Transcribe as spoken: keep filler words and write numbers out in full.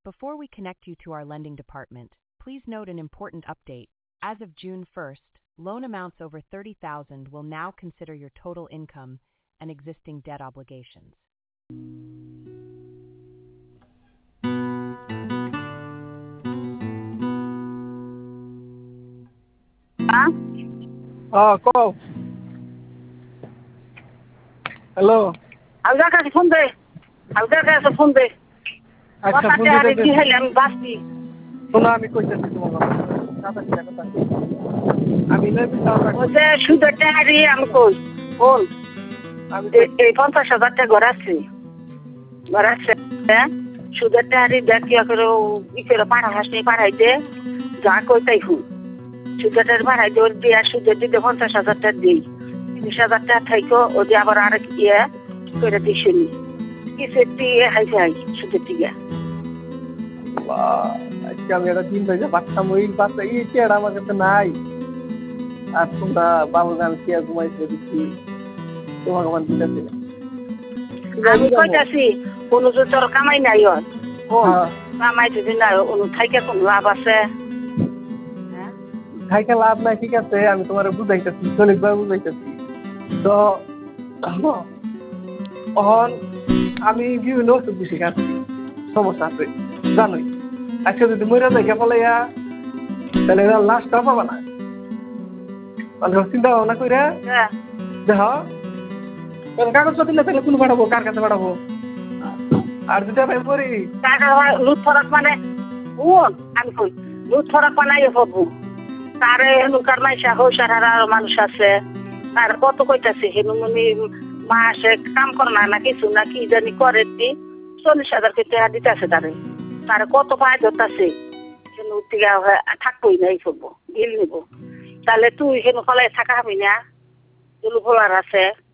Before we connect you to our lending department, please note an important update. As of June first, loan amounts over thirty thousand will now consider your total income and existing debt obligations. Hả? Ờ cô. Hello. Hầu ra cái phone पे hầu ra cái phone पे আচ্ছা কথা phone তে আরে দিতে কি হইলে আমি বাঁচি শোনো আমি কইতেছি তোমার কথা কথা কথা আমি নেবি ও যে সুদের টাকারি আমি কই বল আমি এই পঞ্চাশ হাজার টাকা ঘর আছে ঘর আছে সুদের টাকারি দেখিয়া করে ই করে পাড়া হাসনি পাড়াই দে যা কই তাই হুন সুদের টাকা পাড়াই দে ওর দিয়ে সুদের দিতে পঞ্চাশ হাজার টাকা দিই তিরিশ হাজার টাকা থাইকো ও দিয়ে আবার আরেক ইয়ে করে দিছিনি কিসের দিয়ে হাই হাই সুদের দিকে আজকে আমি একটা দিন হয়েছে বাচ্চা মই বাচ্চা এই চেয়ার আমার কাছে নাই আর তোমরা বাবু গান চেয়ার ঘুমাইছে দিচ্ছি তোমাকে আমার দিতেছি আমি কইতাছি কোনো তো তোর কামাই নাই ওর কামাই যদি নাই অনু থাইকে কোনো লাভ আছে থাইকে লাভ নাই ঠিক আছে আমি তোমার বুঝাইতেছি সলিডভাবে বুঝাইতেছি তো এখন আমি বিভিন্ন ওষুধ বেশি খাচ্ছি সমস্যা আছে জানোই আজকে যদি মরে দেখে ফলাইয়া তাহলে লাশটা পাবা না তাহলে চিন্তা ভাবনা করে দেখ কাগজপত্র না তাহলে কোন পাঠাবো কার কাছে পাঠাবো আর যদি আমি পড়ি লুট ফরাক মানে বোন আমি কই লুট ফরাক বানাই হবো তারে হেনুকার মাইসা হৌসার মানুষ আছে তার কত কইতাছে হেনুমনি মাসে কাম করে না না কিছু না কি জানি করে দি চল্লিশ হাজার কে টাকা দিতেছে তারে তারে কত পায় ধরতেছে হেনু থেকে থাকবোই না এই করবো গিল নিব তাহলে তুই হেনু ফলাই থাকা হবি না জুলু ফলার আছে